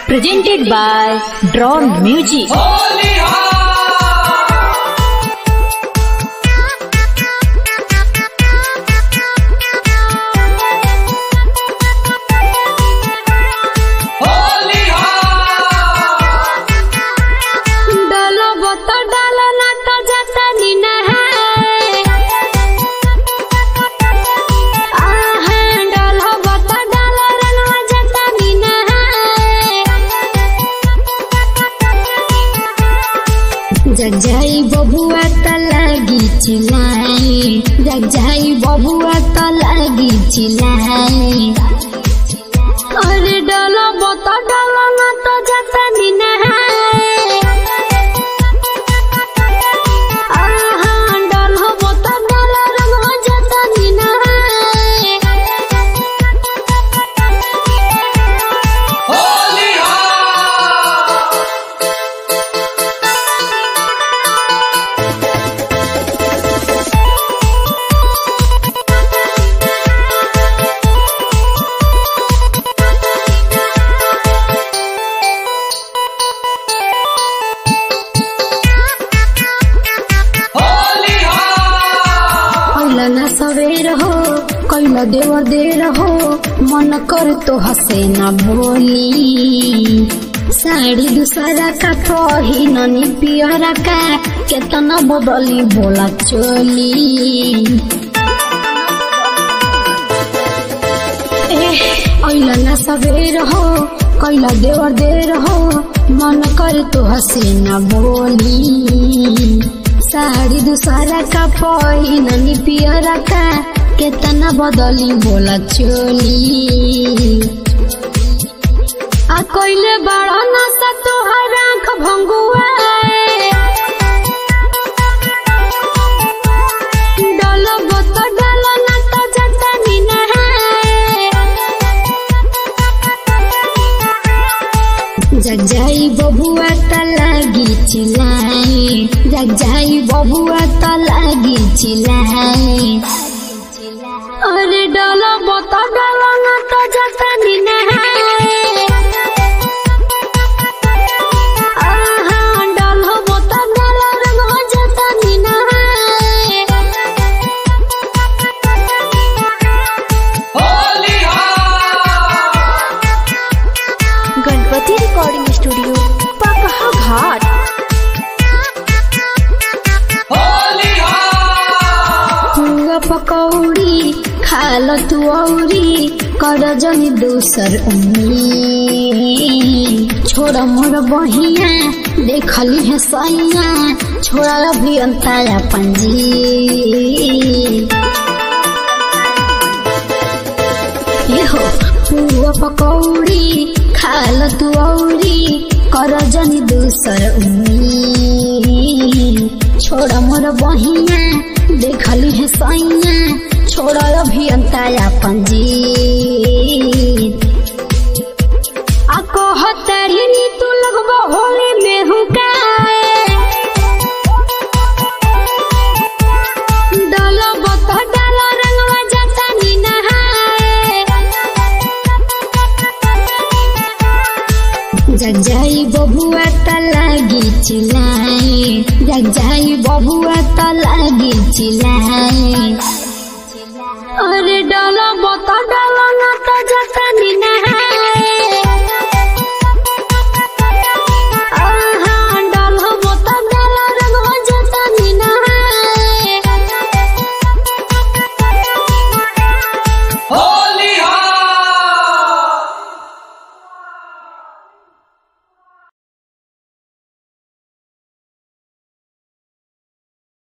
presented by Drone Music. जग जाई बबुआ त लगी चिल्लाई, जग जाई बबुआ त लगी चिल्लाई। अरे डाला बता डाला ना तो जाता नी नहाए। आहा डाला बता डाला रंगवा जाता नी नहाए। ना सवेर हो कैला देवर देर हो, मन कर तो हसे न बोली। साड़ी दूसरा का पहिननी पियरा का, केतना बदली बोला चोली। ऐला ना सवेर हो कैला देवर देर हो, मन कर तो हसे न बोली। साड़ी दूसरा का पहिननी पियरा का, केतना बदली बोला चोली। आ कोइले बड़ा नासा तोहर आँख भंगुआ। डालो बता डालो ना तो जाता नी नहाए। जग जाई बबुआ त लगी चिल्लाई, जग जाई बबुआ त लगी चिल्लाई। अरे डाला बता डाला ना तो जाता नी नहाए। आहा डाला बता डाला रंगवा जाता नी नहाए। गणपति रिकॉर्डिंग स्टूडियो पकहा घाट। पकौड़ी खाल तू औरी कर जनी दूसर उम्मी। छोड़ा मोर बहिया देखली है सैया, छोड़ा अभी अंताया पंजी। ये हो पुआ पकौड़ी खाल तू औरी कर जनी दूसर उम्मी। छोड़ा मोर बहिया देखली है सैया, छोड़ा अभी अंताया पंजी। आको हतारी नी तू लगबो होली में हुकाए। डालो बता डालो रंगवा जाता नी नहाए। जग जाई बबुआ त लगी चिल्लाई, जग जाई बबुआ त लगी चिल्लाई।